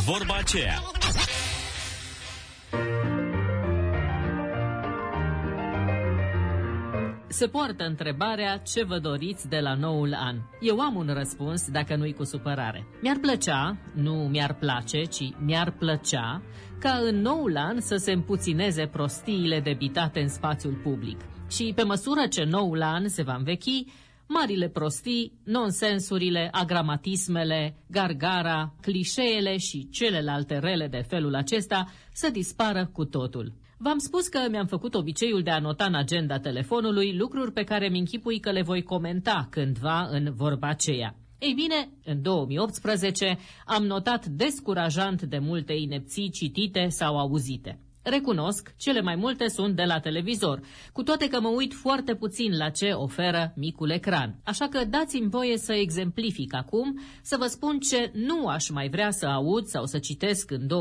Vorba aceea. Se poartă întrebarea ce vă doriți de la noul an. Eu am un răspuns, dacă nu-i cu supărare. Mi-ar plăcea, nu mi-ar place, ci mi-ar plăcea, ca în noul an să se împuțineze prostiile debitate în spațiul public. Și pe măsură ce noul an se va învechi, marile prostii, nonsensurile, agramatismele, gargara, clișeele și celelalte rele de felul acesta să dispară cu totul. V-am spus că mi-am făcut obiceiul de a nota în agenda telefonului lucruri pe care mi-închipui că le voi comenta cândva în vorba aceea. Ei bine, în 2018 am notat descurajant de multe inepții citite sau auzite. Recunosc, cele mai multe sunt de la televizor, cu toate că mă uit foarte puțin la ce oferă micul ecran. Așa că dați-mi voie să exemplific acum, să vă spun ce nu aș mai vrea să aud sau să citesc în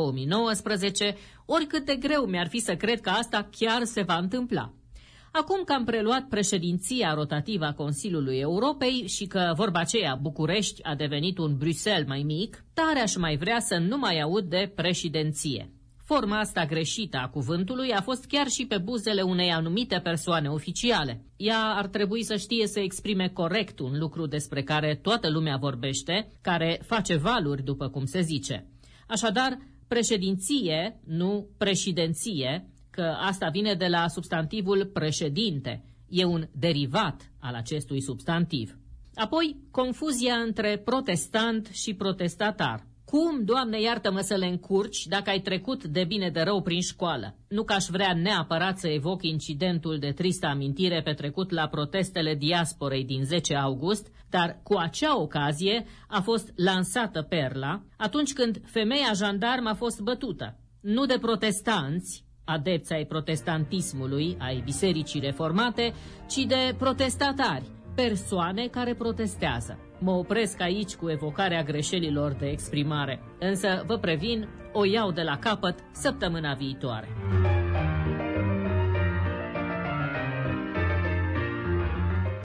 2019, oricât de greu mi-ar fi să cred că asta chiar se va întâmpla. Acum că am preluat președinția rotativă a Consiliului Europei și că, vorba aceea, București a devenit un Bruxelles mai mic, tare aș mai vrea să nu mai aud de președinție. Forma asta greșită a cuvântului a fost chiar și pe buzele unei anumite persoane oficiale. Ea ar trebui să știe să exprime corect un lucru despre care toată lumea vorbește, care face valuri, după cum se zice. Așadar, președinție, nu președinție, că asta vine de la substantivul președinte. E un derivat al acestui substantiv. Apoi, confuzia între protestant și protestatar. Cum, Doamne, iartă-mă să le încurci dacă ai trecut de bine de rău prin școală? Nu că aș vrea neapărat să evoc incidentul de tristă amintire petrecut la protestele diasporei din 10 august, dar cu acea ocazie a fost lansată perla atunci când femeia jandarm a fost bătută. Nu de protestanți, adepți ai protestantismului, ai bisericii reformate, ci de protestatari, persoane care protestează. Mă opresc aici cu evocarea greșelilor de exprimare, însă vă previn, o iau de la capăt săptămâna viitoare.